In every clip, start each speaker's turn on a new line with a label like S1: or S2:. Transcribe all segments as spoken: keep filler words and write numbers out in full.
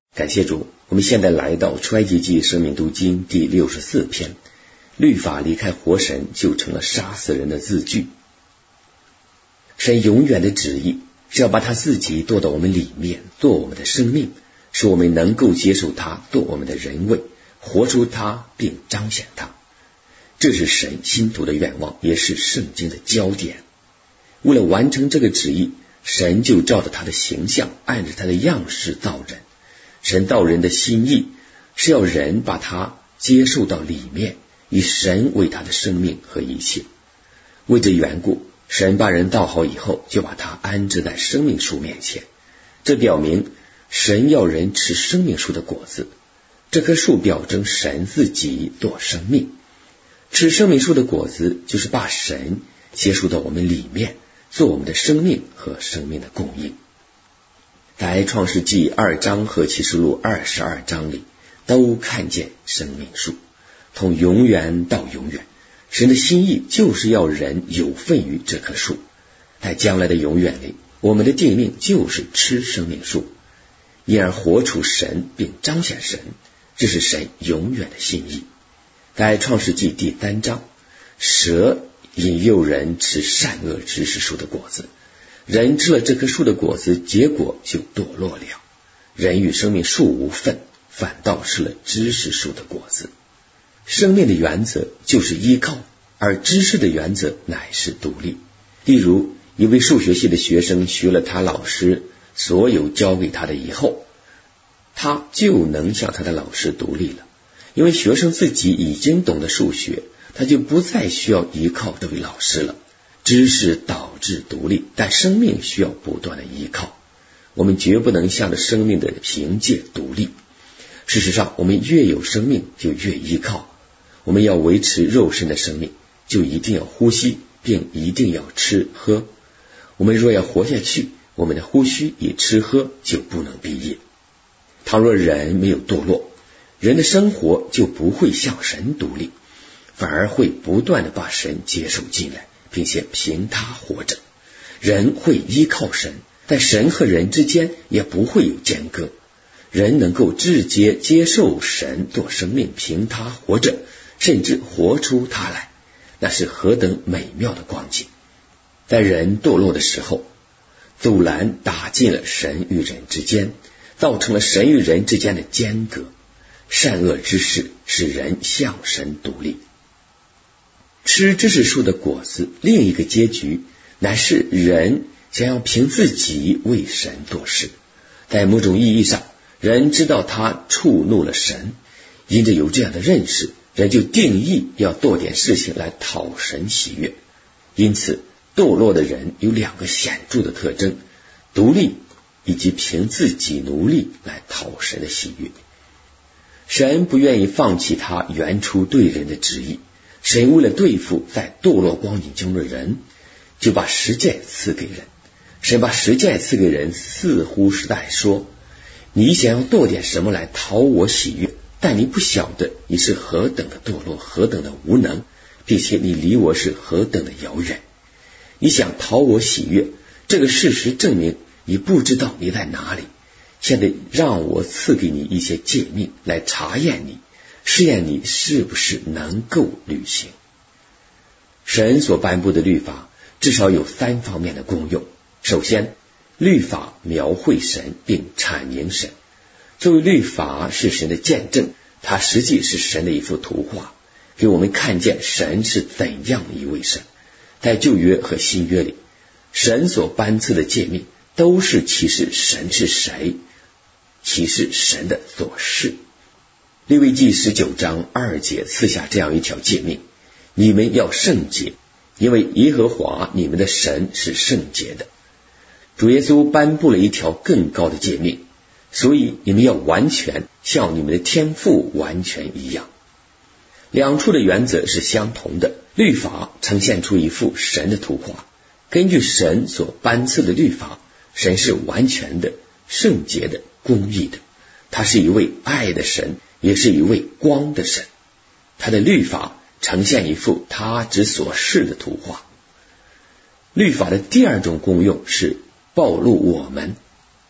S1: 感谢主，我们现在来到出埃及记生命读经第六十四篇，律法离开活神就成了杀死人的字句。神永远的旨意是要把他自己堕到我们里面，做我们的生命，使我们能够接受他，堕我们的人位，活出他并彰显他。这是神心头的愿望，也是圣经的焦点。为了完成这个旨意，神就照着他的形象，按着他的样式造人。神造人的心意是要人把他接受到里面，以神为他的生命和一切。为这缘故，神把人造好以后，就把他安置在生命树面前。这表明神要人吃生命树的果子，这棵树表征神自己做生命。吃生命树的果子就是把神接受到我们里面，做我们的生命和生命的供应。在创世纪二章和启示录二十二章里都看见生命树，从永远到永远，神的心意就是要人有份于这棵树。在将来的永远里，我们的定命就是吃生命树，因而活出神并彰显神，这是神永远的心意。在创世纪第三章，蛇引诱人吃善恶知识树的果子，人吃了这棵树的果子，结果就堕落了。人与生命树无分，反倒吃了知识树的果子。生命的原则就是依靠，而知识的原则乃是独立。例如，一位数学系的学生学了他老师所有教给他的以后，他就能向他的老师独立了。因为学生自己已经懂得数学，他就不再需要依靠这位老师了。知识导致独立，但生命需要不断的依靠。我们绝不能向着生命的凭借独立。事实上，我们越有生命就越依靠。我们要维持肉身的生命，就一定要呼吸，并一定要吃喝。我们若要活下去，我们的呼吸与吃喝就不能毕业。倘若人没有堕落，人的生活就不会向神独立，反而会不断的把神接受进来，并且凭他活着。人会依靠神，在神和人之间也不会有间隔。人能够直接接受神做生命，凭他活着，甚至活出他来，那是何等美妙的光景。在人堕落的时候，阻拦打进了神与人之间，造成了神与人之间的间隔。善恶之事使人向神独立。吃知识树的果子，另一个结局乃是人想要凭自己为神做事。在某种意义上，人知道他触怒了神，因着有这样的认识，人就定义要做点事情来讨神喜悦。因此，堕落的人有两个显著的特征：独立以及凭自己努力来讨神的喜悦。神不愿意放弃他原初对人的旨意，神为了对付在堕落光景中的人，就把十诫赐给人。神把十诫赐给人，似乎是在说，你想要做点什么来讨我喜悦，但你不晓得你是何等的堕落，何等的无能，并且你离我是何等的遥远。你想讨我喜悦，这个事实证明你不知道你在哪里。现在让我赐给你一些诫命来查验你，试验你是不是能够履行。神所颁布的律法至少有三方面的功用。首先，律法描绘神并阐明神。作为律法是神的见证，它实际是神的一幅图画，给我们看见神是怎样一位神。在旧约和新约里，神所颁赐的诫命都是启示神是谁，启示神的所事。利未记十九章二节赐下这样一条诫命：你们要圣洁，因为耶和华你们的神是圣洁的。主耶稣颁布了一条更高的诫命，所以你们要完全，像你们的天父完全一样。两处的原则是相同的，律法呈现出一幅神的图画。根据神所颁赐的律法，神是完全的、圣洁的、公义的。他是一位爱的神，也是一位光的神。他的律法呈现一幅他之所示的图画。律法的第二种功用是暴露我们，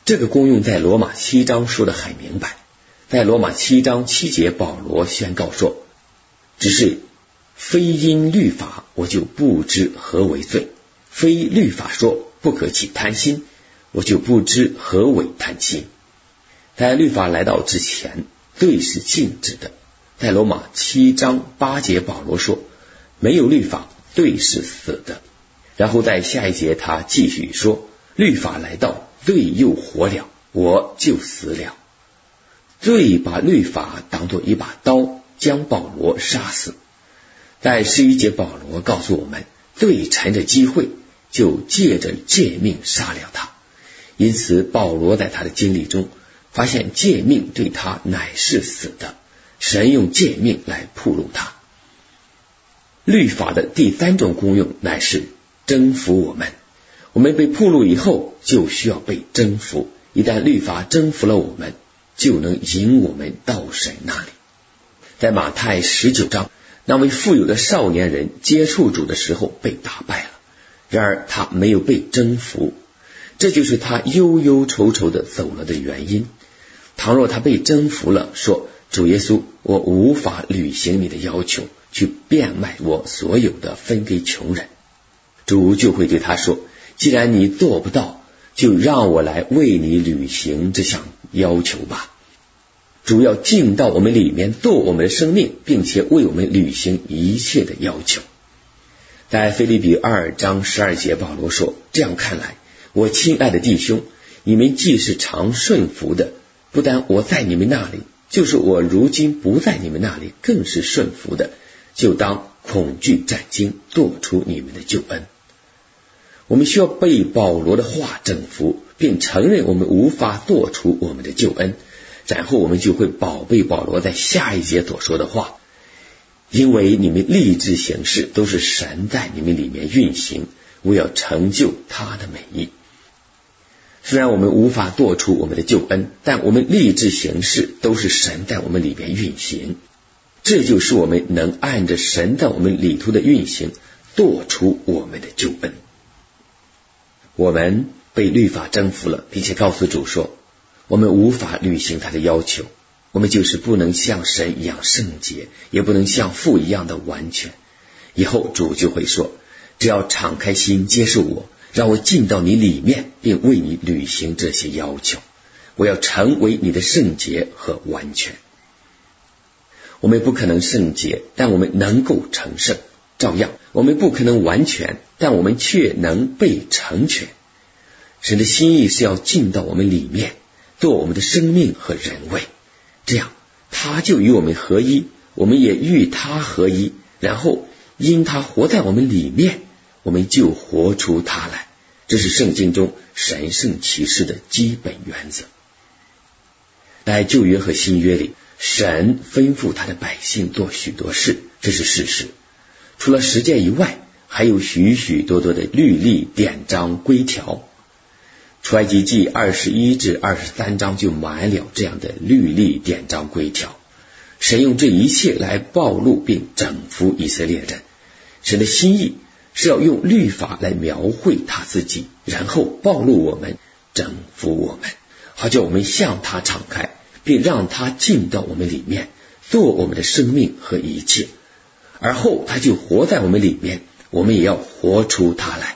S1: 这个功用在罗马七章说得很明白，在罗马七章七节，保罗宣告说，只是非因律法，我就不知何为罪；非律法说不可起贪心，我就不知何为贪心。在律法来到之前，罪是禁止的。在罗马七章八节，保罗说，没有律法，罪是死的。然后在下一节他继续说，律法来到，罪又活了，我就死了。罪把律法当作一把刀，将保罗杀死。在十一节，保罗告诉我们，罪趁着机会就借着诫命杀了他。因此保罗在他的经历中发现，诫命对他乃是死的，神用诫命来暴露他。律法的第三种功用乃是征服我们。我们被暴露以后，就需要被征服。一旦律法征服了我们，就能引我们到神那里。在马太十九章，那位富有的少年人接触主的时候被打败了，然而他没有被征服，这就是他忧忧愁愁的走了的原因。倘若他被征服了，说，主耶稣，我无法履行你的要求，去变卖我所有的分给穷人，主就会对他说，既然你做不到，就让我来为你履行这项要求吧。主要进到我们里面，做我们的生命，并且为我们履行一切的要求。在腓立比二章十二节，保罗说，这样看来，我亲爱的弟兄，你们既是常顺服的，不但我在你们那里，就是我如今不在你们那里，更是顺服的，就当恐惧战惊，做出你们的救恩。我们需要被保罗的话征服，并承认我们无法做出我们的救恩，然后我们就会宝贝保罗在下一节所说的话，因为你们立志行事，都是神在你们里面运行，为要成就他的美意。虽然我们无法做出我们的救恩，但我们立志行事，都是神在我们里面运行，这就是我们能按着神在我们里头的运行，做出我们的救恩。我们被律法征服了，并且告诉主说，我们无法履行他的要求，我们就是不能像神一样圣洁，也不能像父一样的完全。以后主就会说，只要敞开心接受我，让我进到你里面，并为你履行这些要求，我要成为你的圣洁和完全。我们不可能圣洁，但我们能够成圣，照样我们不可能完全，但我们却能被成全。神的心意是要进到我们里面，做我们的生命和人位，这样他就与我们合一，我们也与他合一，然后因他活在我们里面，我们就活出他来。这是圣经中神圣启示的基本原则。在旧约和新约里，神吩咐他的百姓做许多事，这是事实。除了十诫以外，还有许许多多的律例、典章、规条。出埃及记二十一至二十三章就满了这样的律例、典章、规条。神用这一切来暴露并整服以色列人。神的心意是要用律法来描绘他自己，然后暴露我们，整服我们，好叫我们向他敞开，并让他进到我们里面，做我们的生命和一切。而后他就活在我们里面，我们也要活出他来。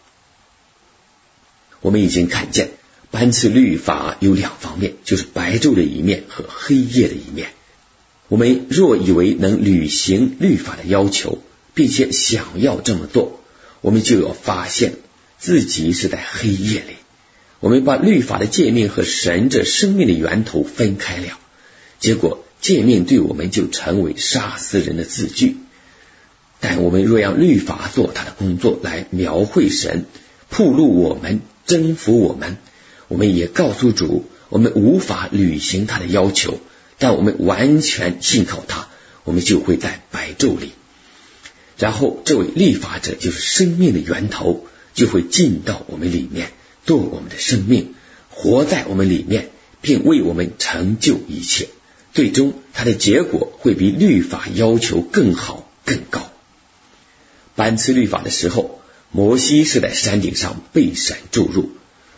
S1: 我们已经看见颁赐律法有两方面，就是白昼的一面和黑夜的一面。我们若以为能履行律法的要求，并且想要这么做，我们就要发现自己是在黑夜里。我们把律法的诫命和神这生命的源头分开了，结果诫命对我们就成为杀死人的字句。但我们若让律法做他的工作，来描绘神，暴露我们，征服我们，我们也告诉主，我们无法履行他的要求，但我们完全信靠他，我们就会在白昼里。然后这位立法者就是生命的源头，就会进到我们里面，做我们的生命，活在我们里面，并为我们成就一切。最终它的结果会比律法要求更好更高。颁赐律法的时候，摩西是在山顶上被神注入，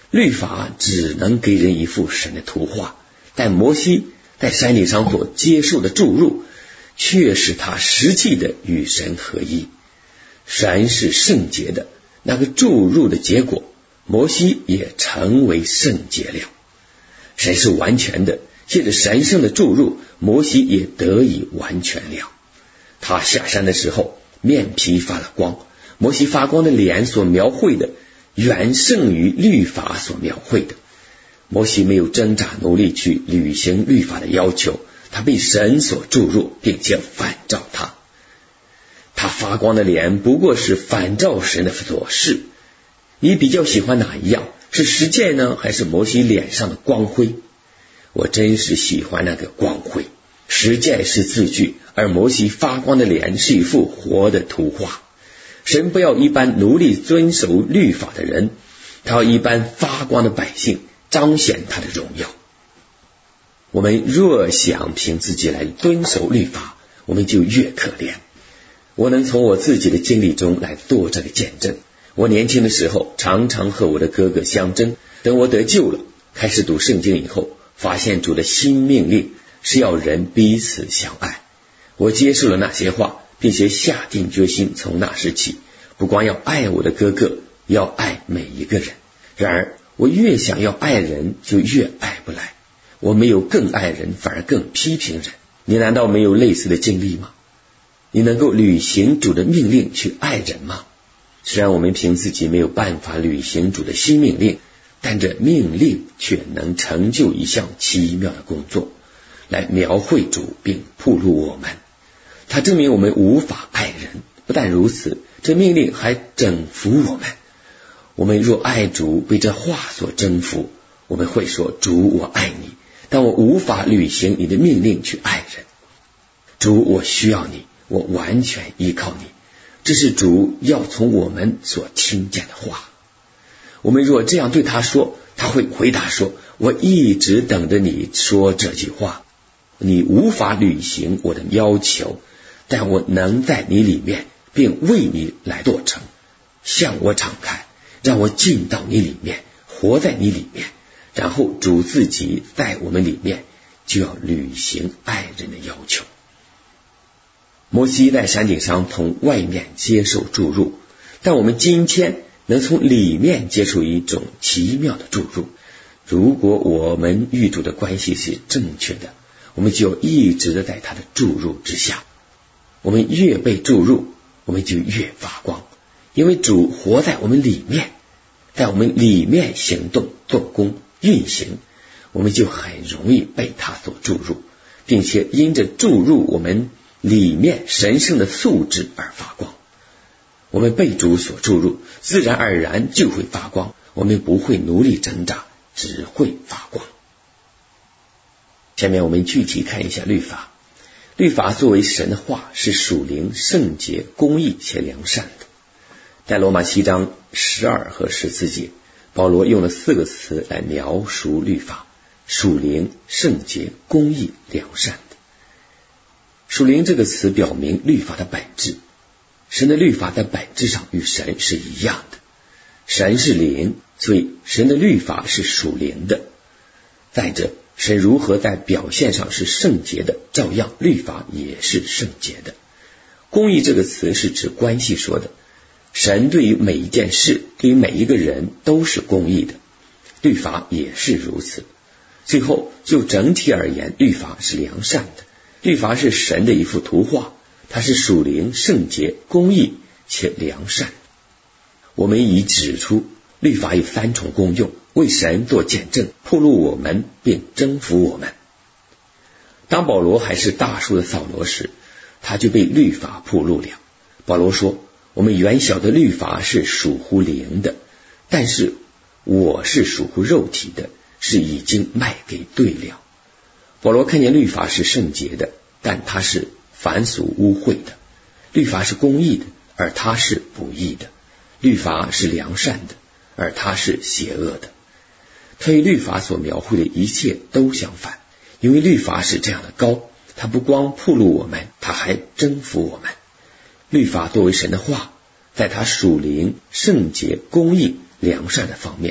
S1: 律法只能给人一幅神的图画，但摩西在山顶上所接受的注入，却使他实际的与神合一。神是圣洁的，那个注入的结果，摩西也成为圣洁了。神是完全的，借着神圣的注入，摩西也得以完全了。他下山的时候，面皮发了光，摩西发光的脸所描绘的远胜于律法所描绘的。摩西没有挣扎努力去履行律法的要求，他被神所注入，并且反照他。他发光的脸不过是反照神的所示。你比较喜欢哪一样？是实践呢，还是摩西脸上的光辉？我真是喜欢那个光辉。实践是字句，而摩西发光的脸是一幅活的图画。神不要一般努力遵守律法的人，他要一般发光的百姓，彰显他的荣耀。我们若想凭自己来遵守律法，我们就越可怜。我能从我自己的经历中来做这个见证。我年轻的时候常常和我的哥哥相争，等我得救了，开始读圣经以后，发现主的新命令是要人彼此相爱。我接受了那些话，并且下定决心，从那时起不光要爱我的哥哥，要爱每一个人。然而我越想要爱人，就越爱不来。我没有更爱人，反而更批评人。你难道没有类似的经历吗？你能够履行主的命令去爱人吗？虽然我们凭自己没有办法履行主的新命令，但这命令却能成就一项奇妙的工作，来描绘主并暴露我们。它证明我们无法爱人，不但如此，这命令还征服我们。我们若爱主，被这话所征服，我们会说，主，我爱你，但我无法履行你的命令去爱人。主，我需要你，我完全依靠你。这是主要从我们所听见的话。我们若这样对他说，他会回答说，我一直等着你说这句话。你无法履行我的要求，但我能在你里面，并为你来做成。向我敞开，让我进到你里面，活在你里面，然后主自己在我们里面，就要履行爱人的要求。摩西在山顶上从外面接受注入，但我们今天能从里面接受一种奇妙的注入。如果我们与主的关系是正确的，我们就一直的在他的注入之下。我们越被注入，我们就越发光，因为主活在我们里面，在我们里面行动、做工、运行，我们就很容易被他所注入，并且因着注入我们里面神圣的素质而发光。我们被主所注入，自然而然就会发光，我们不会努力挣扎，只会发光。下面我们具体看一下律法。律法作为神的话，是属灵、圣洁、公义且良善的。在罗马七章十二和十四节，保罗用了四个词来描述律法：属灵、圣洁、公义、良善的。属灵这个词表明律法的本质，神的律法在本质上与神是一样的。神是灵，所以神的律法是属灵的。再者，神如何在表现上是圣洁的，照样律法也是圣洁的。公义这个词是指关系说的，神对于每一件事，对于每一个人都是公义的，律法也是如此。最后，就整体而言，律法是良善的。律法是神的一幅图画，它是属灵、圣洁、公义且良善。我们已指出，律法有三重功用，为神做见证，暴露我们并征服我们。当保罗还是大数的扫罗时，他就被律法暴露了。保罗说，我们原晓得律法是属乎灵的，但是我是属乎肉体的，是已经卖给罪了。保罗看见律法是圣洁的，但它是凡俗污秽的；律法是公义的，而它是不义的；律法是良善的，而它是邪恶的。他与律法所描绘的一切都相反，因为律法是这样的高，它不光暴露我们，它还征服我们。律法作为神的话，在它属灵、圣洁、公义、良善的方面，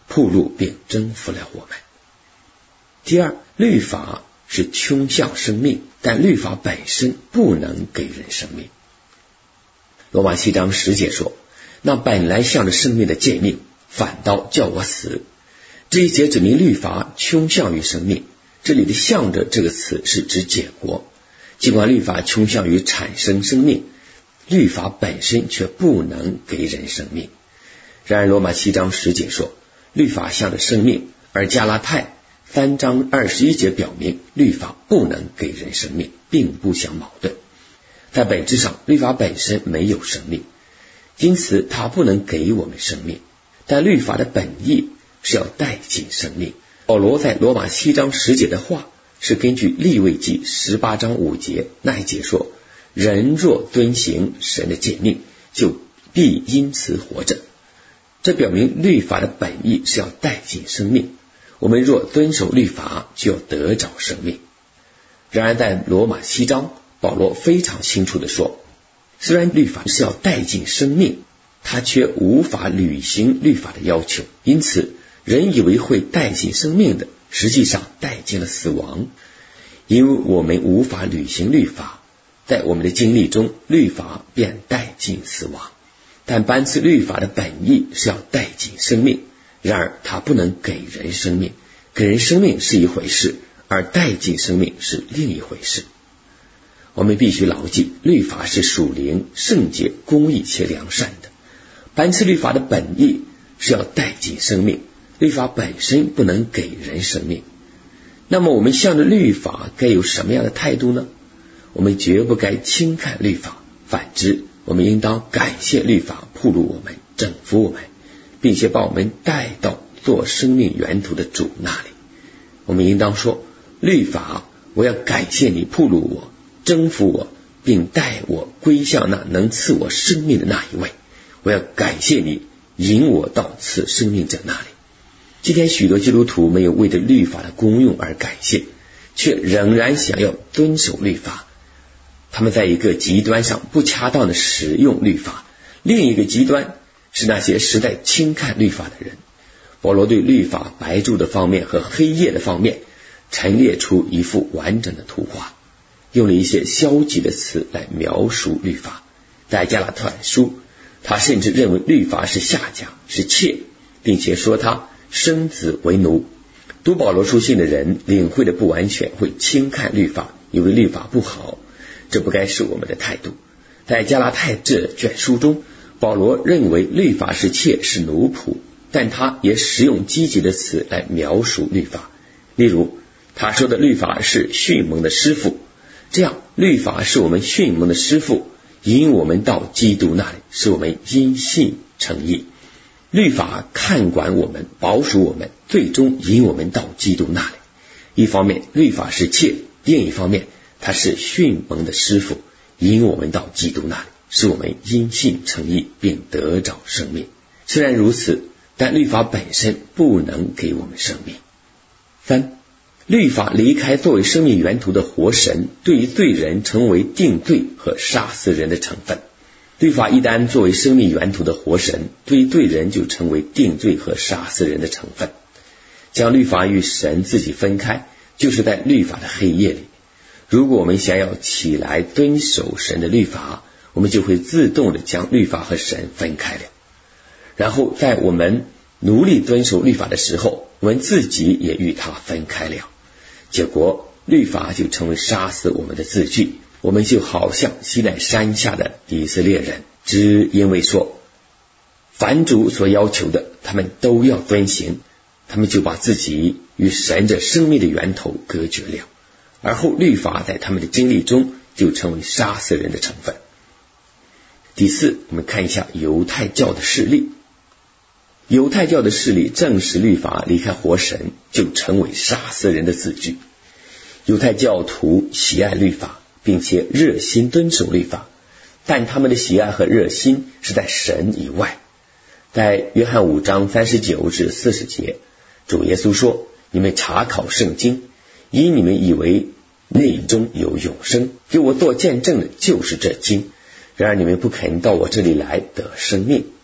S1: 暴露并征服了我们。第二，律法是倾向生命，但律法本身不能给人生命。罗马七章十节说，那本来向着生命的诫命，反倒叫我死。这一节指明律法倾向于生命，这里的向着这个词是指结果。尽管律法倾向于产生生命，律法本身却不能给人生命。然而罗马七章十节说，律法向着生命，而加拉太三章二十一节表明律法不能给人生命，并不相矛盾。在本质上，律法本身没有生命，因此它不能给我们生命，但律法的本意是要带进生命。保罗在罗马七章十节的话是根据利未记十八章五节那一节说，人若遵行神的诫命，就必因此活着。这表明律法的本意是要带进生命，我们若遵守律法，就要得着生命。然而在罗马七章，保罗非常清楚地说，虽然律法是要带进生命，他却无法履行律法的要求，因此人以为会带进生命的，实际上带进了死亡。因为我们无法履行律法，在我们的经历中，律法便带进死亡。但颁赐律法的本意是要带进生命，然而它不能给人生命，给人生命是一回事，而带进生命是另一回事。我们必须牢记，律法是属灵、圣洁、公义且良善的。颁赐律法的本意是要带进生命，律法本身不能给人生命。那么我们向着律法该有什么样的态度呢？我们绝不该轻看律法，反之，我们应当感谢律法暴露我们、征服我们，并且把我们带到做生命源头的主那里。我们应当说，律法，我要感谢你暴露我、征服我，并带我归向那能赐我生命的那一位。我要感谢你引我到赐生命者那里。今天许多基督徒没有为着律法的功用而感谢，却仍然想要遵守律法。他们在一个极端上不恰当的使用律法，另一个极端是那些实在轻看律法的人。保罗对律法白昼的方面和黑夜的方面陈列出一幅完整的图画，用了一些消极的词来描述律法。在加拉太书，他甚至认为律法是下家，是妾，并且说他生子为奴。读保罗书信的人领会的不完全，会轻看律法，以为律法不好，这不该是我们的态度。在加拉太这卷书中，保罗认为律法是妾，是奴仆，但他也使用积极的词来描述律法。例如他说的律法是训蒙的师傅，这样律法是我们训蒙的师傅，引我们到基督那里，使我们因信称义。律法看管我们，保守我们，最终引我们到基督那里。一方面律法是妾，另一方面它是训蒙的师傅，引我们到基督那里，使我们因信称义，并得着生命。虽然如此，但律法本身不能给我们生命。三，律法离开作为生命源头的活神，对于罪人成为定罪和杀死人的成分。律法一旦作为生命源头的活神，对于罪人就成为定罪和杀死人的成分。将律法与神自己分开，就是在律法的黑夜里。如果我们想要起来遵守神的律法，我们就会自动的将律法和神分开了。然后在我们努力遵守律法的时候，我们自己也与它分开了。结果律法就成为杀死我们的字句，我们就好像西奈山下的以色列人，只因为说凡主所要求的他们都要遵行，他们就把自己与神的生命的源头隔绝了，而后律法在他们的经历中就成为杀死人的成分。第四，我们看一下犹太教的事例。犹太教的势力正是律法离开活神就成为杀死人的字句。犹太教徒喜爱律法，并且热心遵守律法，但他们的喜爱和热心是在神以外。在约翰五章三十九至四十节，主耶稣说，你们查考圣经，因你们以为内中有永生，给我做见证的就是这经，然而你们不肯到我这里来得生命。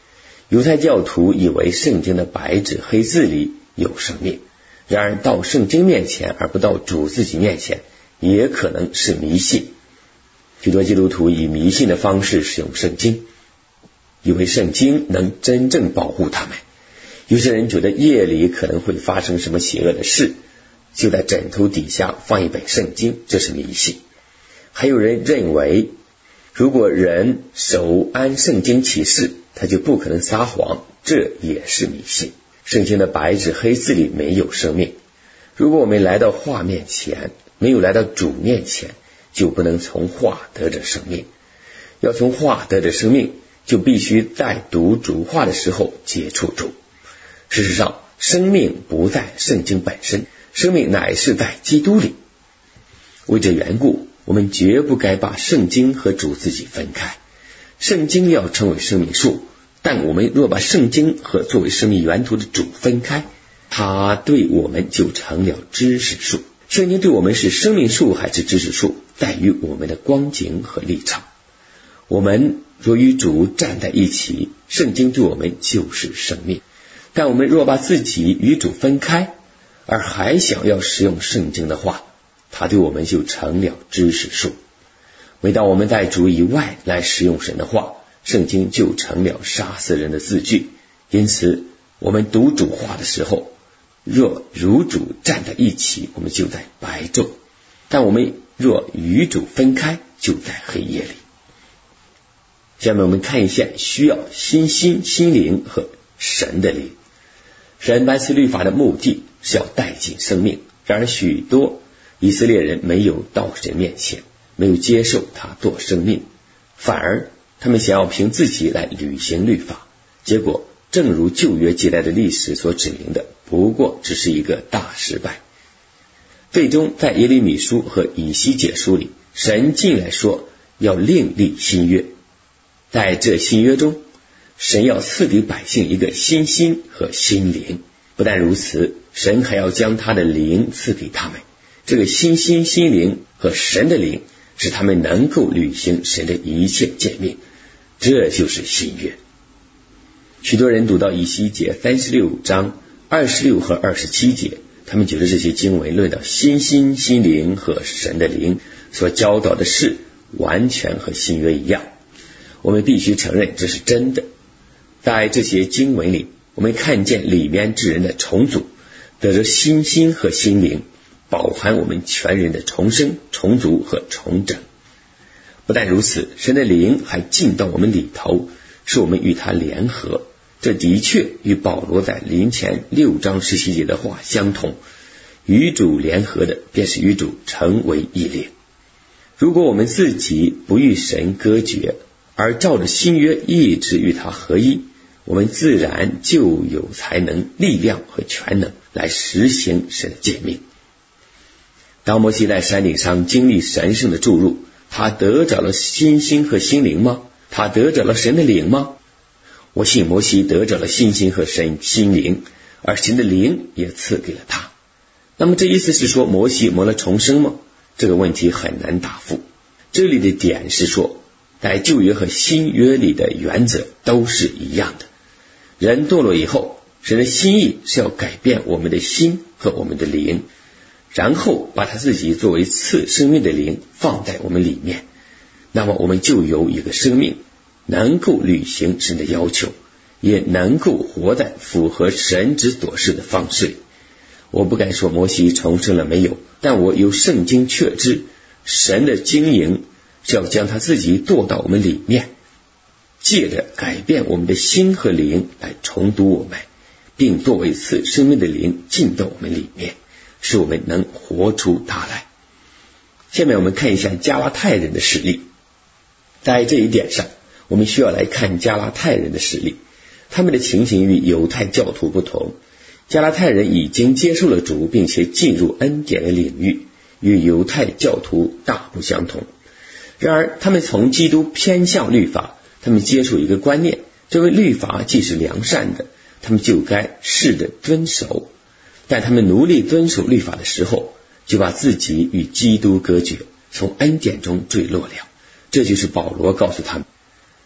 S1: 犹太教徒以为圣经的白纸黑字里有生命，然而到圣经面前而不到主自己面前，也可能是迷信。许多基督徒以迷信的方式使用圣经，以为圣经能真正保护他们。有些人觉得夜里可能会发生什么邪恶的事，就在枕头底下放一本圣经，这是迷信。还有人认为，如果人手按圣经启示，他就不可能撒谎，这也是迷信。圣经的白纸黑字里没有生命，如果我们来到话面前，没有来到主面前，就不能从话得着生命。要从话得着生命，就必须在读主话的时候接触主。事实上，生命不在圣经本身，生命乃是在基督里。为这缘故，我们绝不该把圣经和主自己分开。圣经要成为生命树，但我们若把圣经和作为生命源头的主分开，它对我们就成了知识树。圣经对我们是生命树还是知识树，在于我们的光景和立场。我们若与主站在一起，圣经对我们就是生命。但我们若把自己与主分开，而还想要使用圣经的话，它对我们就成了知识树。每当我们在主以外来使用神的话，圣经就成了杀死人的字句。因此我们读主话的时候，若与主站在一起，我们就在白昼；但我们若与主分开，就在黑夜里。下面我们看一下需要新心、心灵和神的灵。神颁赐律法的目的是要带进生命，然而许多以色列人没有到神面前，没有接受他做生命，反而他们想要凭自己来履行律法，结果正如旧约记载的历史所指明的，不过只是一个大失败。最终在耶利米书和以西结书里，神进来说要另立新约。在这新约中，神要赐给百姓一个新心和新灵，不但如此，神还要将他的灵赐给他们。这个新心、新灵和神的灵，使他们能够履行神的一切诫命，这就是新约。许多人读到以西结三十六章二十六和二十七节，他们觉得这些经文论到新心、新灵和神的灵所教导的事，完全和新约一样。我们必须承认这是真的。在这些经文里，我们看见里面之人的重组，得着新心和新灵，饱含我们全人的重生、重组和重整。不但如此，神的灵还进到我们里头，使我们与他联合。这的确与保罗在林前六章十七节的话相同，与主联合的便是与主成为一灵。如果我们自己不与神隔绝，而照着新约一直与他合一，我们自然就有才能、力量和全能来实行神的诫命。当摩西在山顶上经历神圣的注入，他得着了新心和心灵吗？他得着了神的灵吗？我信摩西得着了新心和神心灵，而神的灵也赐给了他。那么这意思是说摩西蒙了重生吗？这个问题很难答复。这里的点是说，在旧约和新约里的原则都是一样的。人堕落以后，神的心意是要改变我们的心和我们的灵，然后把他自己作为赐生命的灵放在我们里面，那么我们就有一个生命，能够履行神的要求，也能够活在符合神之所示的方式里。我不敢说摩西重生了没有，但我有圣经确知，神的经营是要将他自己堕到我们里面，借着改变我们的心和灵来重读我们，并作为赐生命的灵进到我们里面，使我们能活出他来。下面我们看一下加拉太人的实例。在这一点上，我们需要来看加拉太人的实例。他们的情形与犹太教徒不同，加拉太人已经接受了主，并且进入恩典的领域，与犹太教徒大不相同。然而他们从基督偏向律法，他们接受一个观念，这位律法既是良善的，他们就该试着遵守。但他们努力遵守律法的时候，就把自己与基督隔绝，从恩典中坠落了。这就是保罗告诉他们，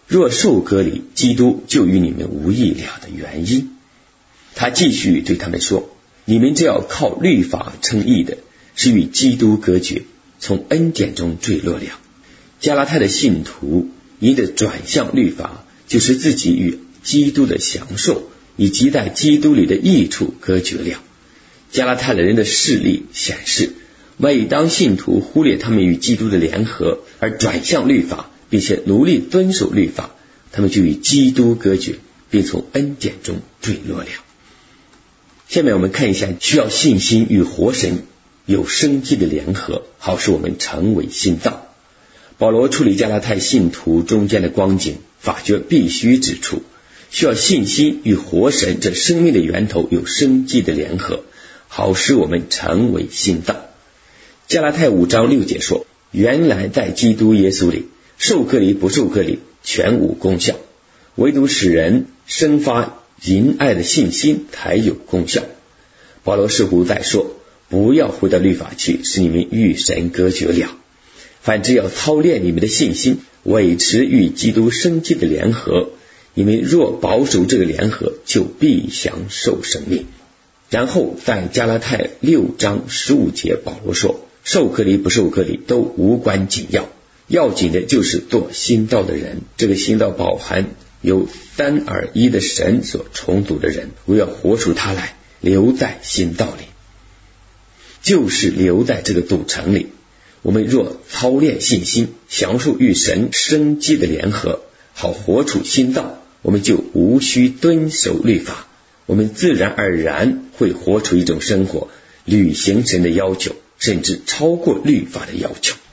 S1: 若受割礼，基督就与你们无异了的原因。他继续对他们说，你们这要靠律法称义的，是与基督隔绝，从恩典中坠落了。加拉太的信徒因着转向律法，就使自己与基督的享受以及在基督里的益处隔绝了。加拉太人的事例显示，每当信徒忽略他们与基督的联合而转向律法，并且努力遵守律法，他们就与基督隔绝，并从恩典中坠落了。下面我们看一下需要信心与活神有生机的联合，好使我们成为新造。保罗处理加拉太信徒中间的光景，法诀必须指出需要信心与活神这生命的源头有生机的联合，好使我们成为新造。加拉太五章六节说，原来在基督耶稣里，受割礼不受割礼全无功效，唯独使人生发仁爱的信心才有功效。保罗似乎在说，不要回到律法去，使你们与神隔绝了，反之要操练你们的信心，维持与基督生机的联合，你们若保守这个联合，就必享受生命。然后在加拉太六章十五节，保罗说，受割礼不受割礼都无关紧要，要紧的就是做新造的人。这个新造饱含由三而一的神所重组的人，我要活出他来，留在新造里，就是留在这个组成里。我们若操练信心，享受与神生机的联合，好活出新造，我们就无需遵守律法，我们自然而然会活出一种生活，履行神的要求，甚至超过律法的要求。